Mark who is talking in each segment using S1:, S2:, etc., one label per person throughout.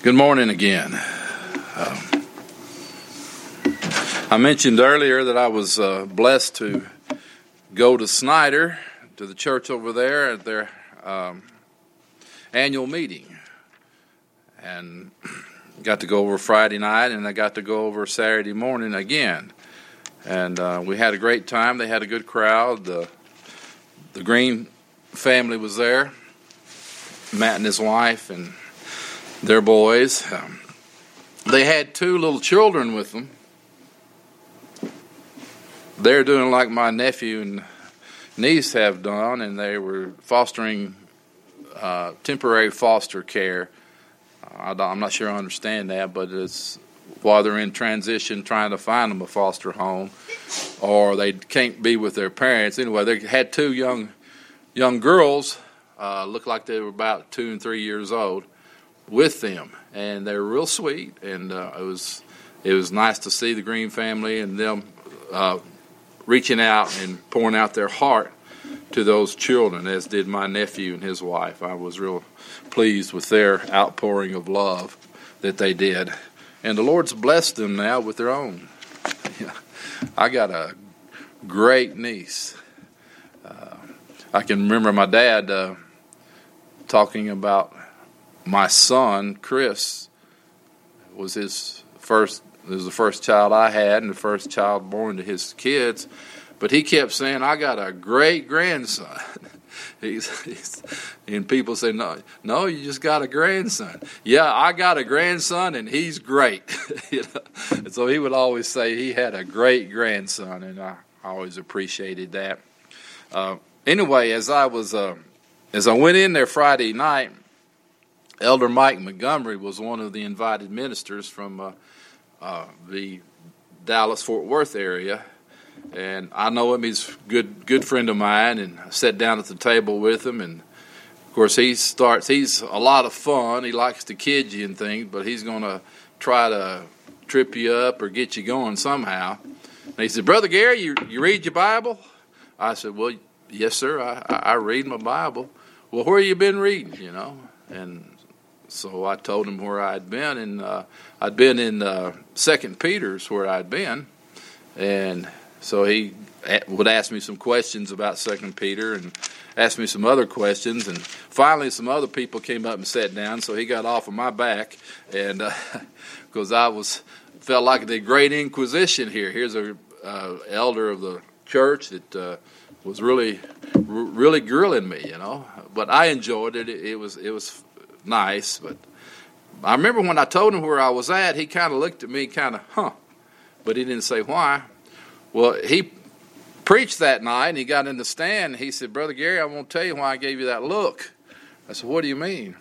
S1: Good morning again. I mentioned earlier that I was blessed to go to Snyder, to the church over there at their annual meeting. And got to go over Friday night, and I got to go over Saturday morning again. And we had a great time. They had a good crowd. The Green family was there, Matt and his wife, and their boys. They had two little children with them. They're doing like my nephew and niece have done, and they were fostering temporary foster care. I'm not sure I understand that, but it's while they're in transition trying to find them a foster home, or they can't be with their parents. Anyway, they had two young girls, looked like they were about 2 and 3 years old, with them, and they were real sweet, and it was nice to see the Green family and them reaching out and pouring out their heart to those children, as did my nephew and his wife. I was real pleased with their outpouring of love that they did, and the Lord's blessed them now with their own. I got a great niece. I can remember my dad talking about my son, Chris, was the first child I had and the first child born to his kids. But he kept saying, I got a great grandson. And people say, no, you just got a grandson. Yeah, I got a grandson and he's great. And so he would always say he had a great grandson, and I always appreciated that. Anyway, as I went in there Friday night, Elder Mike Montgomery was one of the invited ministers from the Dallas-Fort Worth area, and I know him. He's a good friend of mine, and I sat down at the table with him, and of course he's a lot of fun. He likes to kid you and things, but he's going to try to trip you up or get you going somehow. And he said, Brother Gary, you read your Bible? I said, well, yes, sir, I read my Bible. Well, where you been reading, And so I told him where I'd been, and I'd been in 2 Peter's where I'd been, and so he would ask me some questions about 2 Peter and ask me some other questions, and finally some other people came up and sat down, so he got off of my back, and because felt like the Great Inquisition here. Here's a elder of the church that was really grilling me, but I enjoyed it. It was nice, but I remember when I told him where I was at, he kind of looked at me but he didn't say why. Well, he preached that night, and he got in the stand, and he said, Brother Gary, I won't tell you why I gave you that look. I said, what do you mean?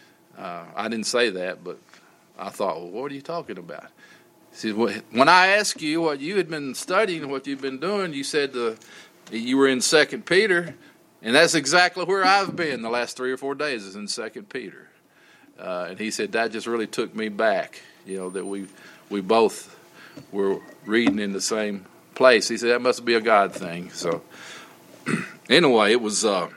S1: I didn't say that, but I thought, well, what are you talking about? He said, when I asked you what you had been studying, what you've been doing, you said you were in 2 Peter, and that's exactly where I've been the last 3 or 4 days, is in 2 Peter. And he said that just really took me back, that we both were reading in the same place. He said that must be a God thing. So anyway, it was a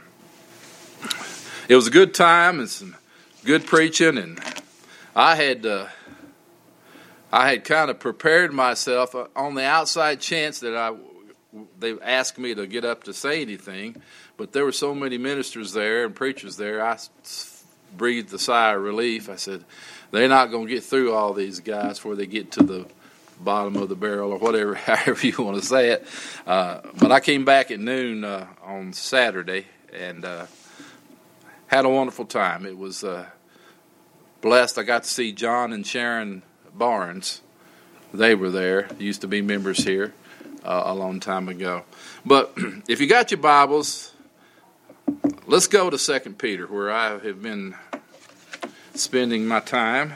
S1: good time and some good preaching, and I had kind of prepared myself on the outside chance that they asked me to get up to say anything, but there were so many ministers there and preachers there, I breathed a sigh of relief. I said, they're not going to get through all these guys before they get to the bottom of the barrel, or whatever, however you want to say it. But I came back at noon on Saturday and had a wonderful time. It was blessed. I got to see John and Sharon Barnes. They were there. They used to be members here a long time ago. But if you got your Bibles, let's go to 2 Peter, where I have been spending my time,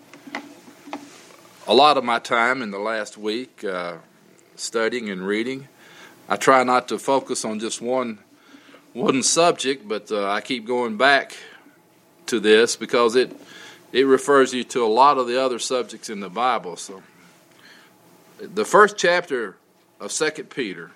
S1: a lot of my time in the last week, studying and reading. I try not to focus on just one subject, but I keep going back to this because it refers you to a lot of the other subjects in the Bible. So the first chapter of 2 Peter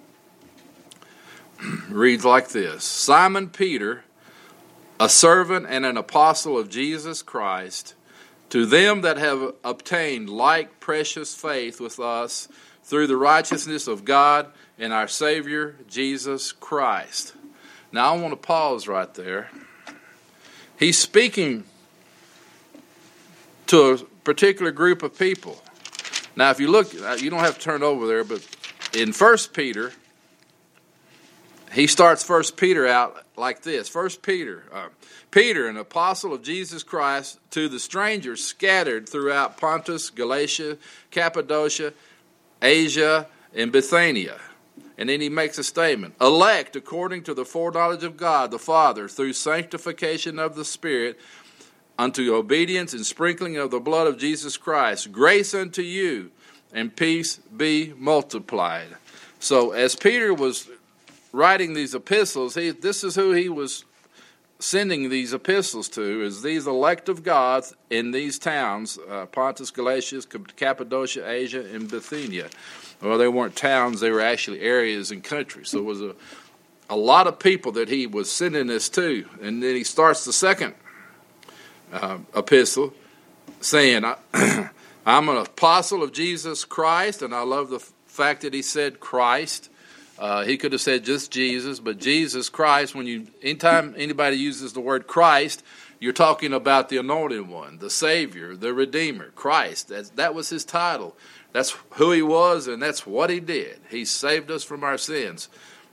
S1: reads like this: Simon Peter, a servant and an apostle of Jesus Christ, To them that have obtained like precious faith with us through the righteousness of God and our Savior, Jesus Christ. Now I want to pause right there. He's speaking to a particular group of people. Now if you look, you don't have to turn over there, but in 1 Peter, he starts 1 Peter out like this. 1 Peter, Peter, an apostle of Jesus Christ, to the strangers scattered throughout Pontus, Galatia, Cappadocia, Asia, and Bithynia. And then he makes a statement. Elect according to the foreknowledge of God the Father through sanctification of the Spirit unto obedience and sprinkling of the blood of Jesus Christ. Grace unto you and peace be multiplied. So as Peter was writing these epistles, this is who he was sending these epistles to, is these elect of God in these towns, Pontus, Galatia, Cappadocia, Asia, and Bithynia. Well, they weren't towns, they were actually areas and countries. So it was a lot of people that he was sending this to. And then he starts the second epistle saying, I'm an apostle of Jesus Christ, and I love the fact that he said Christ. He could have said just Jesus, but Jesus Christ, anytime anybody uses the word Christ, you're talking about the anointed one, the Savior, the Redeemer, Christ. That was his title. That's who he was, and that's what he did. He saved us from our sins.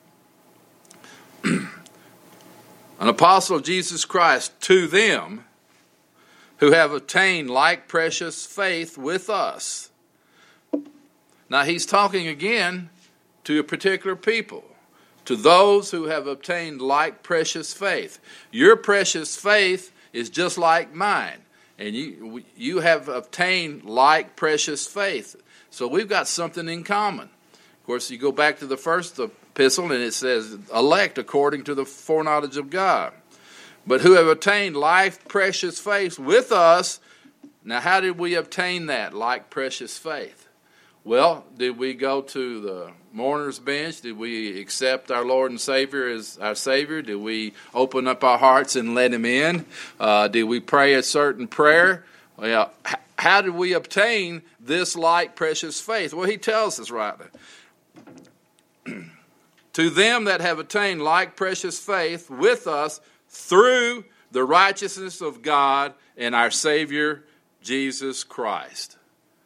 S1: An apostle of Jesus Christ to them who have obtained like precious faith with us. Now he's talking again to a particular people, to those who have obtained like precious faith. Your precious faith is just like mine, and you have obtained like precious faith. So we've got something in common. Of course, you go back to the first epistle, and it says, elect according to the foreknowledge of God. But who have obtained like precious faith with us. Now, how did we obtain that like precious faith? Well, did we go to the mourner's bench? Did we accept our Lord and Savior as our Savior? Did we open up our hearts and let Him in? Did we pray a certain prayer? Well, how did we obtain this like precious faith? Well, he tells us right there. To them that have attained like precious faith with us through the righteousness of God and our Savior, Jesus Christ.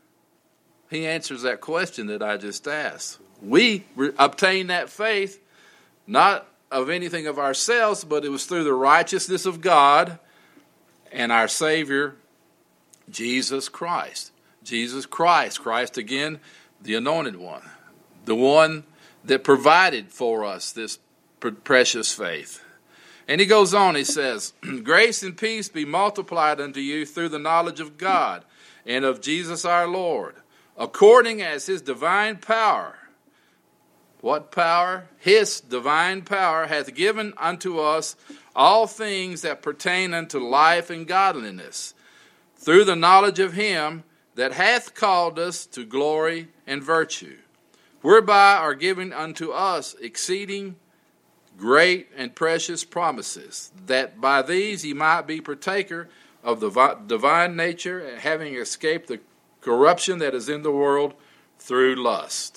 S1: He answers that question that I just asked. We obtained that faith not of anything of ourselves, but it was through the righteousness of God and our Savior, Jesus Christ. Jesus Christ. Christ again, the anointed one. The one that provided for us this precious faith. And he goes on, he says, grace and peace be multiplied unto you through the knowledge of God and of Jesus our Lord, according as his divine power. What power? His divine power hath given unto us all things that pertain unto life and godliness, through the knowledge of him that hath called us to glory and virtue, whereby are given unto us exceeding great and precious promises, that by these ye might be partaker of the divine nature, having escaped the corruption that is in the world through lust.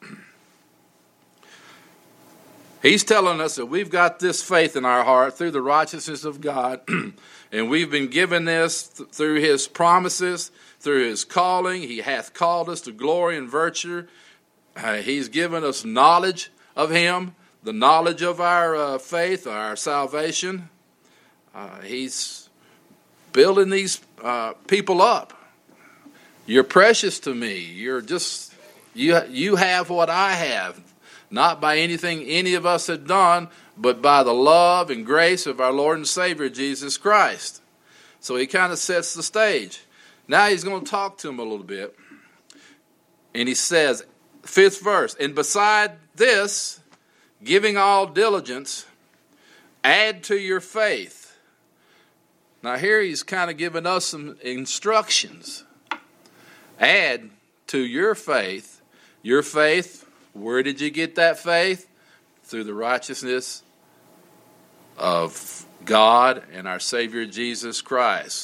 S1: He's telling us that we've got this faith in our heart through the righteousness of God, and we've been given this through his promises, through his calling. He hath called us to glory and virtue. He's given us knowledge of him, the knowledge of our faith, our salvation. He's building these people up. You're precious to me. You're just, you have what I have. Not by anything any of us have done, but by the love and grace of our Lord and Savior, Jesus Christ. So he kind of sets the stage. Now he's going to talk to him a little bit. And he says, 5th verse, and beside this, giving all diligence, add to your faith. Now here he's kind of giving us some instructions. Add to your faith. Your faith, where did you get that faith? Through the righteousness of God and our Savior Jesus Christ.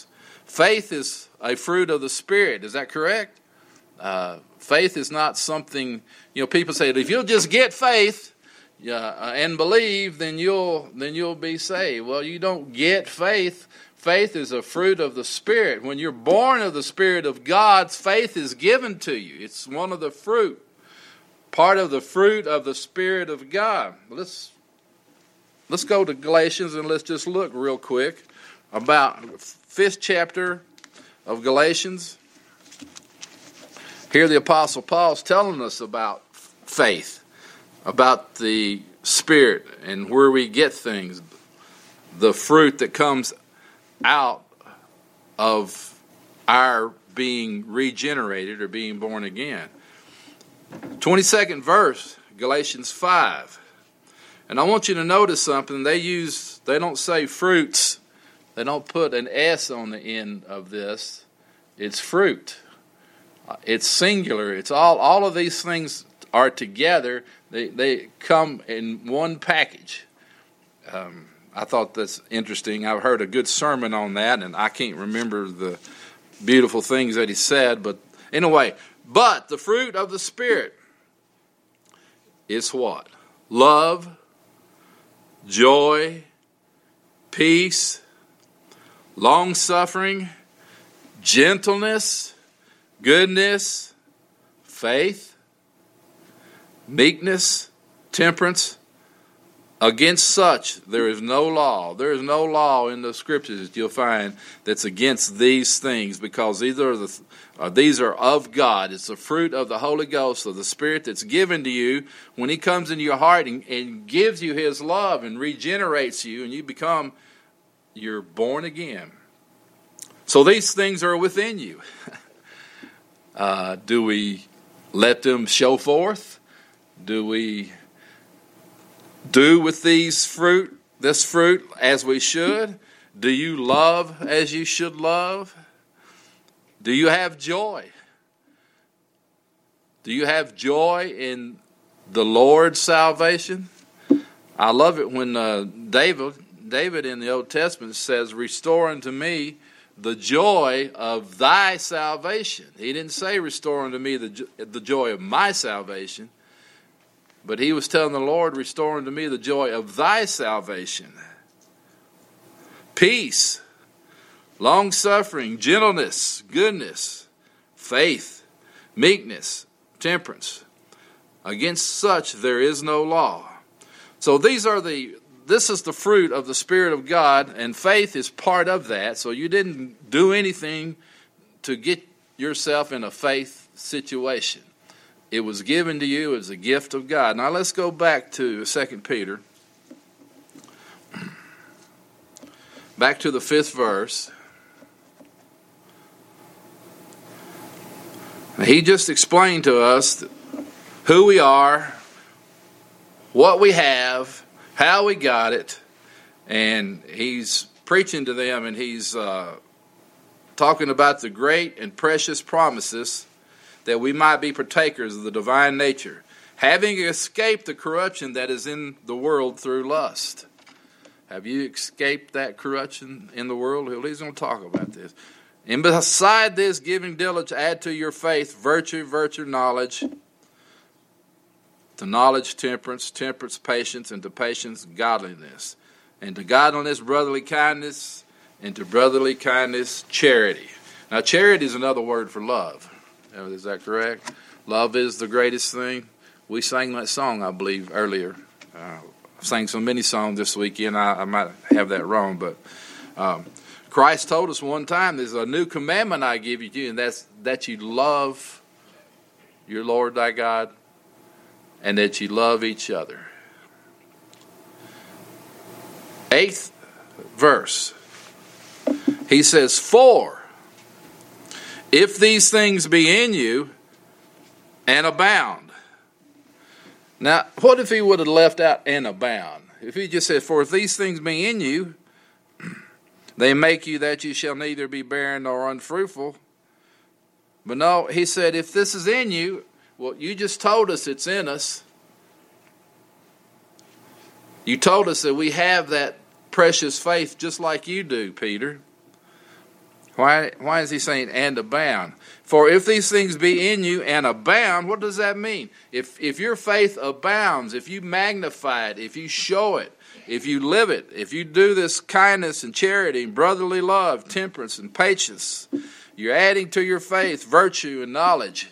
S1: faith is a fruit of the Spirit. Is that correct? Faith is not something, people say, if you'll just get faith and believe, then you'll be saved. Well, you don't get faith. Faith is a fruit of the Spirit. When you're born of the Spirit of God, faith is given to you. It's one of the fruit, part of the fruit of the Spirit of God. Let's go to Galatians and let's just look real quick about 5th chapter of Galatians. Here the Apostle Paul's telling us about faith, about the Spirit and where we get things, the fruit that comes out of our being regenerated or being born again. 22nd verse, Galatians 5. And I want you to notice something. They don't say fruits. They don't put an S on the end of this. It's fruit. It's singular. It's all of these things are together. They come in one package. I thought that's interesting. I've heard a good sermon on that, and I can't remember the beautiful things that he said. But anyway, but the fruit of the Spirit is what? Love, joy, peace, long-suffering, gentleness, goodness, faith, meekness, temperance. Against such there is no law. There is no law in the Scriptures that you'll find that's against these things, because these are of God. It's the fruit of the Holy Ghost, of the Spirit that's given to you when He comes into your heart and gives you His love and regenerates you, and you're born again. So these things are within you. Do we let them show forth? Do we do with this fruit as we should? Do you love as you should love? Do you have joy? Do you have joy in the Lord's salvation? I love it when David in the Old Testament says, "Restore unto me the joy of thy salvation." He didn't say, "Restore unto me the joy of my salvation." But he was telling the Lord, "Restore unto me the joy of thy salvation." Peace, long-suffering, gentleness, goodness, faith, meekness, temperance. Against such there is no law. So this is the fruit of the Spirit of God, and faith is part of that. So you didn't do anything to get yourself in a faith situation. It was given to you as a gift of God. Now let's go back to 2 Peter. Back to the 5th verse. He just explained to us who we are, what we have, how we got it, and he's preaching to them, and he's talking about the great and precious promises that we might be partakers of the divine nature, having escaped the corruption that is in the world through lust. Have you escaped that corruption in the world? Well, he's going to talk about this. And beside this, giving diligence, add to your faith virtue, knowledge, to knowledge, temperance, patience, and to patience, godliness, and to godliness, brotherly kindness, and to brotherly kindness, charity. Now, charity is another word for love. Is that correct? Love is the greatest thing. We sang that song, I believe, earlier. I sang so many songs this weekend, I might have that wrong, but Christ told us one time, "There's a new commandment I give you, and that's that you love your Lord thy God, and that you love each other." 8th verse. He says, "For if these things be in you and abound." Now, what if he would have left out "and abound"? If he just said, "For if these things be in you, they make you that you shall neither be barren nor unfruitful." But no, he said, if this is in you, well, you just told us it's in us. You told us that we have that precious faith just like you do, Peter. Why is he saying and abound? For if these things be in you and abound, what does that mean? If your faith abounds, if you magnify it, if you show it, if you live it, if you do this kindness and charity and brotherly love, temperance and patience, you're adding to your faith virtue and knowledge.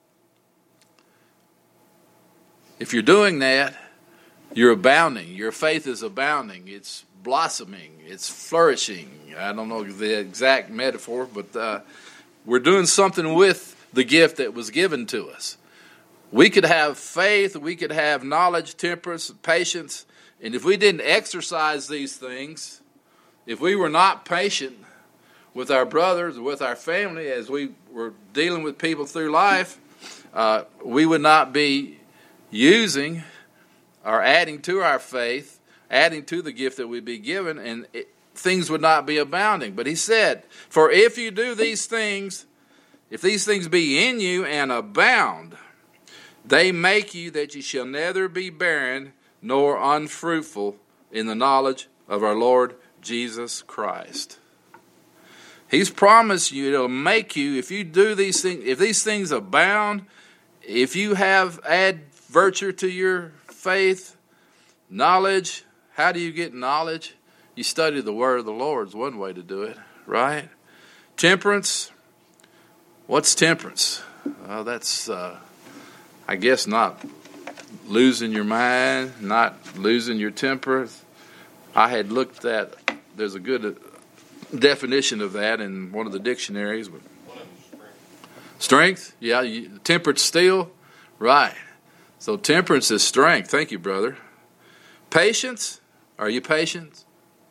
S1: If you're doing that, you're abounding. Your faith is abounding. It's blossoming. It's flourishing. I don't know the exact metaphor, but we're doing something with the gift that was given to us. We could have faith. We could have knowledge, temperance, patience. And if we didn't exercise these things, if we were not patient with our brothers, with our family, as we were dealing with people through life, we would not be using or adding to our faith, adding to the gift that we'd be given, and things would not be abounding. But he said, for if you do these things, if these things be in you and abound, they make you that you shall neither be barren nor unfruitful in the knowledge of our Lord Jesus Christ. He's promised you it'll make you, if you do these things, if these things abound, if you add virtue to your faith, knowledge. How do you get knowledge? You study the word of the Lord is one way to do it, right? Temperance. What's temperance? Well, that's, I guess, not losing your mind, not losing your temper. I had looked at, there's a good definition of that in one of the dictionaries. Strength? Yeah, tempered steel? Right. So temperance is strength. Thank you, brother. Patience? Are you patient?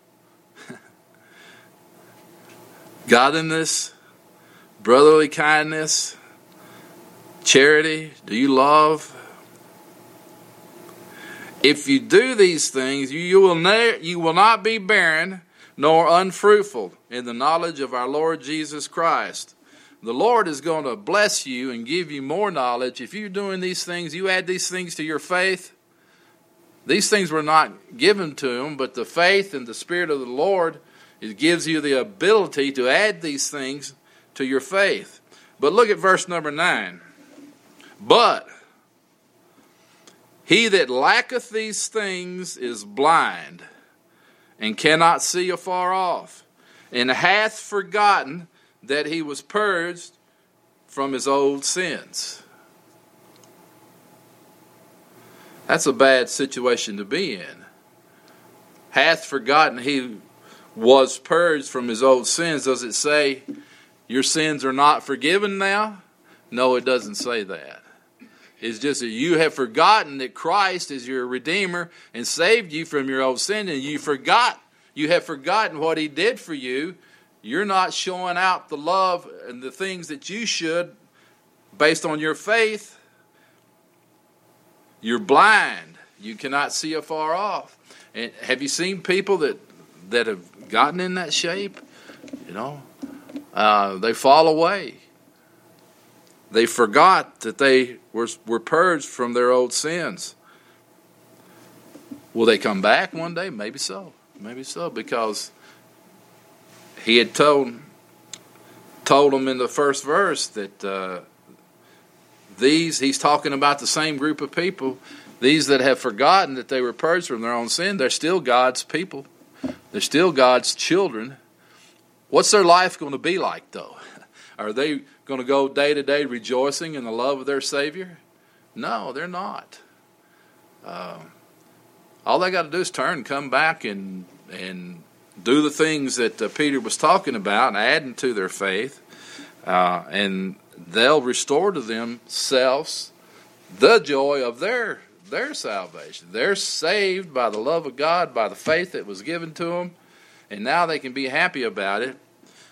S1: Godliness? Brotherly kindness? Charity? Do you love? If you do these things, you will not be barren nor unfruitful in the knowledge of our Lord Jesus Christ. The Lord is going to bless you and give you more knowledge. If you're doing these things, you add these things to your faith. These things were not given to him, but the faith and the Spirit of the Lord, it gives you the ability to add these things to your faith. But look at verse number 9. But he that lacketh these things is blind, and cannot see afar off, and hath forgotten that he was purged from his old sins. That's a bad situation to be in. Hath forgotten he was purged from his old sins. Does it say your sins are not forgiven now? No, it doesn't say that. It's just that you have forgotten that Christ is your Redeemer and saved you from your old sin, and you have forgotten what he did for you. You're not showing out the love and the things that you should based on your faith. You're blind. You cannot see afar off. And have you seen people that have gotten in that shape? You know, they fall away. They forgot that they were purged from their old sins. Will they come back one day? Maybe so. Maybe so, because he had told them in the first verse that he's talking about the same group of people, these that have forgotten that they were purged from their own sin. They're still God's people. They're still God's children. What's their life going to be like, though? Are they going to go day to day rejoicing in the love of their Savior? No, they're not. All they got to do is turn and come back and do the things that Peter was talking about and adding to their faith, and they'll restore to themselves the joy of their salvation. They're saved by the love of God, by the faith that was given to them, and now they can be happy about it.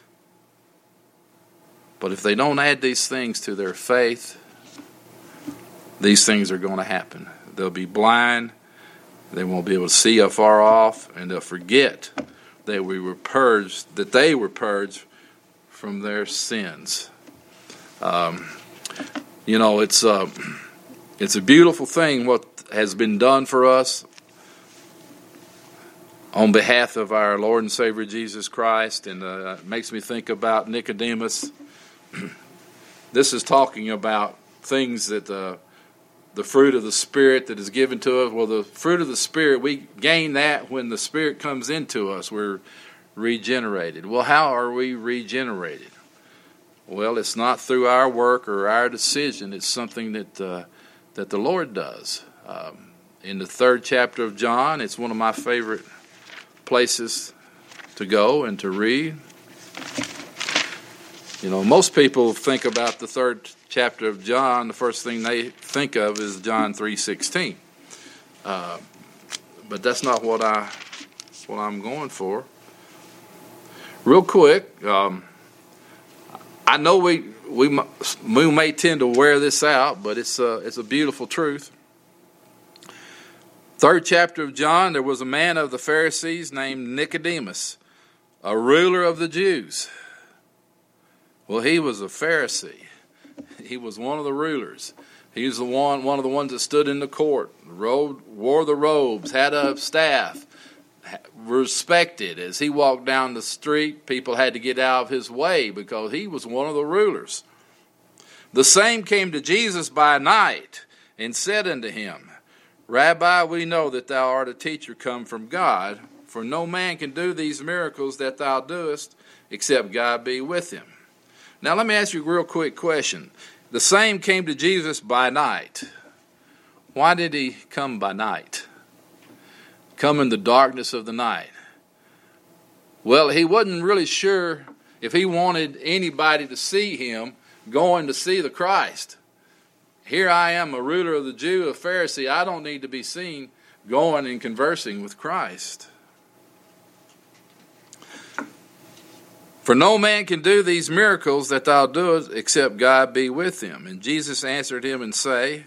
S1: But if they don't add these things to their faith, these things are going to happen. They'll be blind. They won't be able to see afar off, and they'll forget that they were purged from their sins. It's a beautiful thing what has been done for us. on behalf of our Lord and Savior Jesus Christ, and it makes me think about Nicodemus. This is talking about things that the fruit of the Spirit that is given to us. Well, the fruit of the Spirit, we gain that when the Spirit comes into us. We're regenerated. Well, how are we regenerated? Well, it's not through our work or our decision. It's something that the Lord does. In the 3rd chapter of John, it's one of my favorite places to go and to read. You know, most people think about the 3rd chapter of John. The first thing they think of is John 3:16. But that's not what I'm going for. Real quick, I know we may tend to wear this out, but it's a beautiful truth. 3rd chapter of John, there was a man of the Pharisees named Nicodemus, a ruler of the Jews. Well, he was a Pharisee. He was one of the rulers. He was one of the ones that stood in the court, wore the robes, had a staff, respected. As he walked down the street, people had to get out of his way because he was one of the rulers. The same came to Jesus by night and said unto him, Rabbi, we know that thou art a teacher come from God, for no man can do these miracles that thou doest, except God be with him. Now let me ask you a real quick question. The same came to Jesus by night. Why did he come by night? Come in the darkness of the night. Well, he wasn't really sure if he wanted anybody to see him going to see the Christ. Here I am, a ruler of the Jew, a Pharisee. I don't need to be seen going and conversing with Christ. For no man can do these miracles that thou doest, except God be with him. And Jesus answered him and say,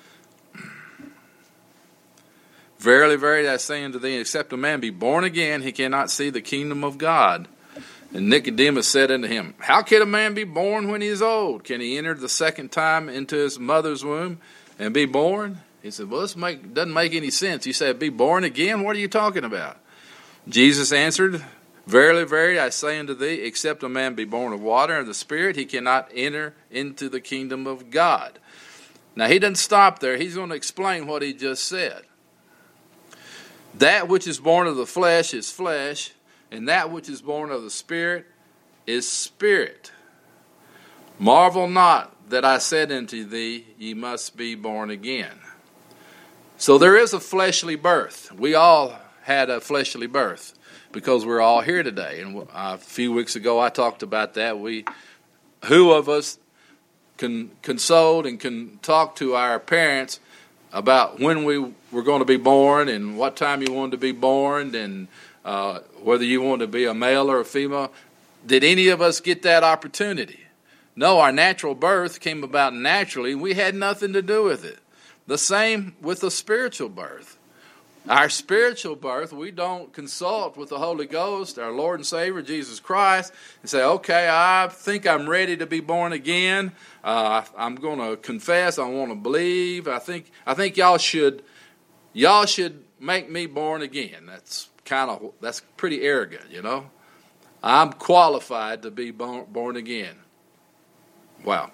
S1: Verily, verily, I say unto thee, except a man be born again, he cannot see the kingdom of God. And Nicodemus said unto him, How can a man be born when he is old? Can he enter the second time into his mother's womb and be born? He said, Well, this doesn't make any sense. You said, be born again? What are you talking about? Jesus answered, Verily, verily, I say unto thee, except a man be born of water and of the Spirit, he cannot enter into the kingdom of God. Now, he doesn't stop there. He's going to explain what he just said. That which is born of the flesh is flesh, and that which is born of the Spirit is spirit. Marvel not that I said unto thee, ye must be born again. So there is a fleshly birth. We all had a fleshly birth because we're all here today. And a few weeks ago I talked about that. Who of us can console and can talk to our parents about when we were going to be born and what time you wanted to be born and whether you wanted to be a male or a female? Did any of us get that opportunity? No, our natural birth came about naturally. We had nothing to do with it. The same with the spiritual birth. Our spiritual birth, we don't consult with the Holy Ghost, our Lord and Savior, Jesus Christ, and say, okay, I think I'm ready to be born again. I'm going to confess. I want to believe. I think y'all should make me born again. That's pretty arrogant, you know. I'm qualified to be born again. Wow.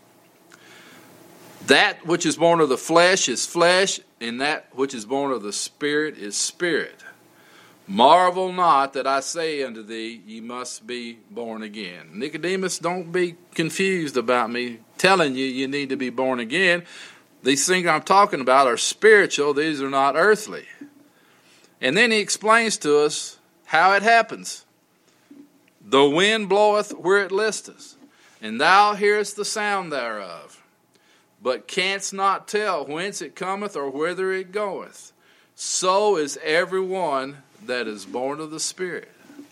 S1: That which is born of the flesh is flesh, and that which is born of the Spirit is spirit. Marvel not that I say unto thee, ye must be born again. Nicodemus, don't be confused about me telling you need to be born again. These things I'm talking about are spiritual. These are not earthly. And then he explains to us how it happens. The wind bloweth where it listeth, and thou hearest the sound thereof, but canst not tell whence it cometh or whither it goeth. So is every one that is born of the Spirit.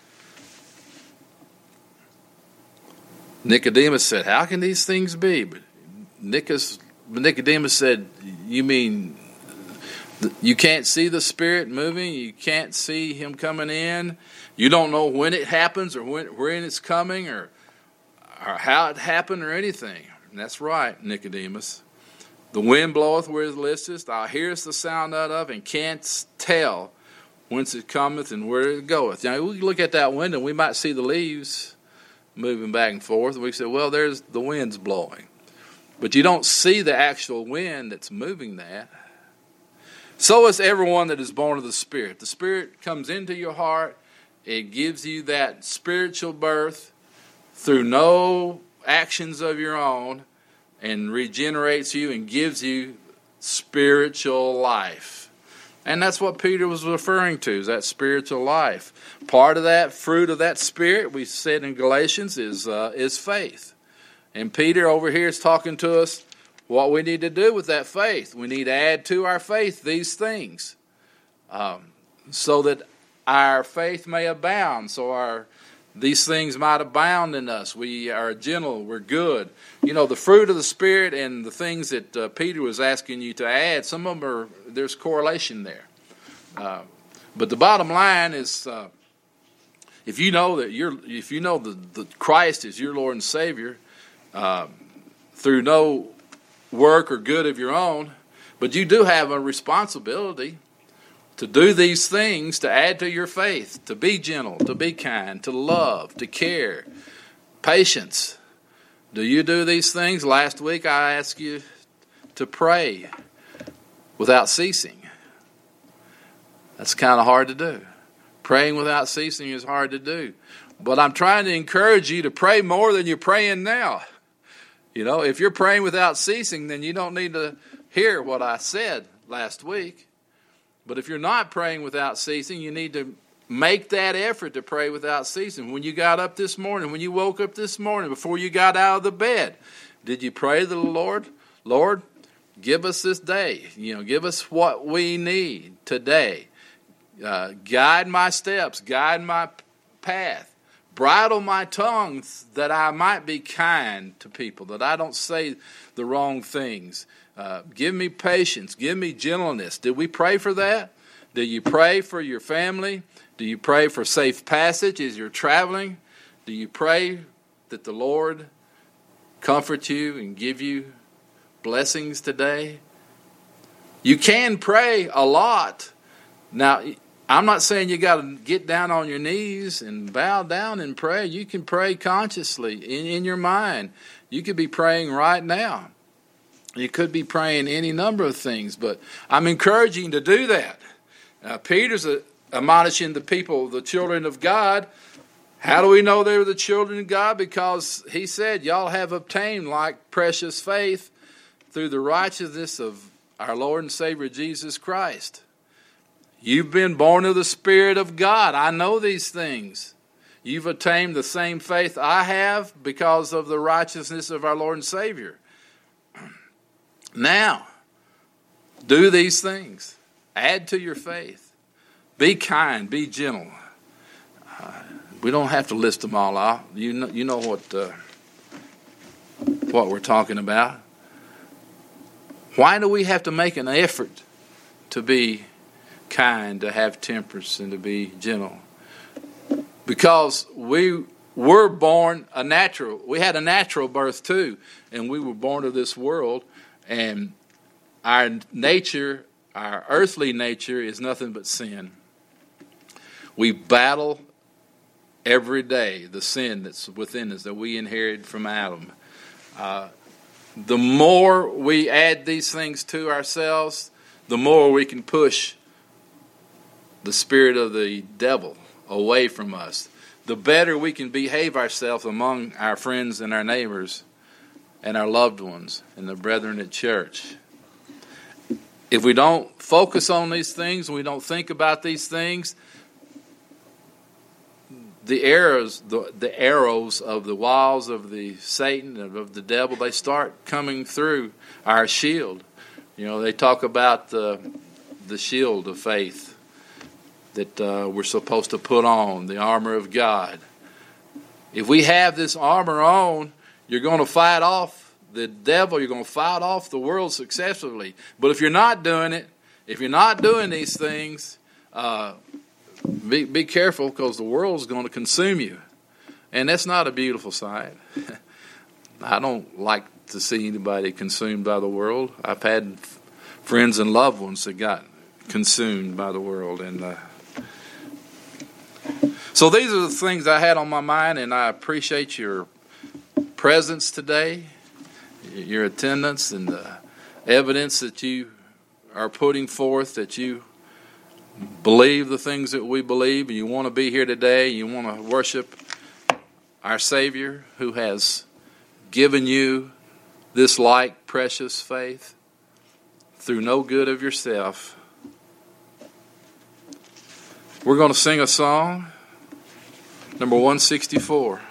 S1: Nicodemus said, how can these things be? But Nicodemus said, you mean you can't see the Spirit moving? You can't see him coming in? You don't know when it happens or when it's coming or how it happened or anything? And that's right, Nicodemus. The wind bloweth where it listeth, thou hearest the sound thereof, and canst tell whence it cometh and where it goeth. Now, we look at that window, we might see the leaves moving back and forth, and we say, well, there's the wind's blowing. But you don't see the actual wind that's moving that. So is everyone that is born of the Spirit. The Spirit comes into your heart. It gives you that spiritual birth through no actions of your own, and regenerates you and gives you spiritual life. And that's what Peter was referring to, is that spiritual life. Part of that fruit of that Spirit, we said in Galatians, is faith. And Peter over here is talking to us what we need to do with that faith. We need to add to our faith these things, so that our faith may abound, so these things might abound in us. We are gentle, we're good. You know, the fruit of the Spirit and the things that Peter was asking you to add, some of them there's correlation there. But the bottom line is, if you know that Christ is your Lord and Savior, through no work or good of your own, but you do have a responsibility to do these things to add to your faith, to be gentle, to be kind, to love, to care, patience. Do you do these things? Last week I asked you to pray without ceasing. That's kind of hard to do. Praying without ceasing is hard to do. But I'm trying to encourage you to pray more than you're praying now. You know, if you're praying without ceasing, then you don't need to hear what I said last week. But if you're not praying without ceasing, you need to make that effort to pray without ceasing. When you got up this morning, when you woke up this morning, before you got out of the bed, did you pray to the Lord? Lord, give us this day. You know, give us what we need today. Guide my steps, guide my path. Bridle my tongue that I might be kind to people, that I don't say the wrong things. Give me patience. Give me gentleness. Did we pray for that? Do you pray for your family? Do you pray for safe passage as you're traveling? Do you pray that the Lord comfort you and give you blessings today? You can pray a lot. Now, I'm not saying you got to get down on your knees and bow down and pray. You can pray consciously in your mind. You could be praying right now. You could be praying any number of things, but I'm encouraging to do that. Peter's admonishing the people, the children of God. How do we know they were the children of God? Because he said, y'all have obtained like precious faith through the righteousness of our Lord and Savior Jesus Christ. You've been born of the Spirit of God. I know these things. You've attained the same faith I have because of the righteousness of our Lord and Savior. Now, do these things. Add to your faith. Be kind. Be gentle. We don't have to list them all out. You know what we're talking about. Why do we have to make an effort to be kind, to have temperance, and to be gentle? Because we were born we had a natural birth too, and we were born to this world. And our nature, our earthly nature, is nothing but sin. We battle every day the sin that's within us that we inherited from Adam. The more we add these things to ourselves, the more we can push the spirit of the devil away from us. The better we can behave ourselves among our friends and our neighbors and our loved ones and the brethren at church. If we don't focus on these things, we don't think about these things, the arrows of the wiles of the Satan and of the devil, they start coming through our shield. You know, they talk about the shield of faith that we're supposed to put on, the armor of God. If we have this armor on, you're going to fight off the devil. You're going to fight off the world successfully. But if you're not doing it, if you're not doing these things, be careful, because the world's going to consume you. And that's not a beautiful sight. I don't like to see anybody consumed by the world. I've had friends and loved ones that got consumed by the world. And So these are the things I had on my mind, and I appreciate your presence today, your attendance, and the evidence that you are putting forth, that you believe the things that we believe, and you want to be here today. You want to worship our Savior who has given you this like precious faith through no good of yourself. We're going to sing a song, number 164.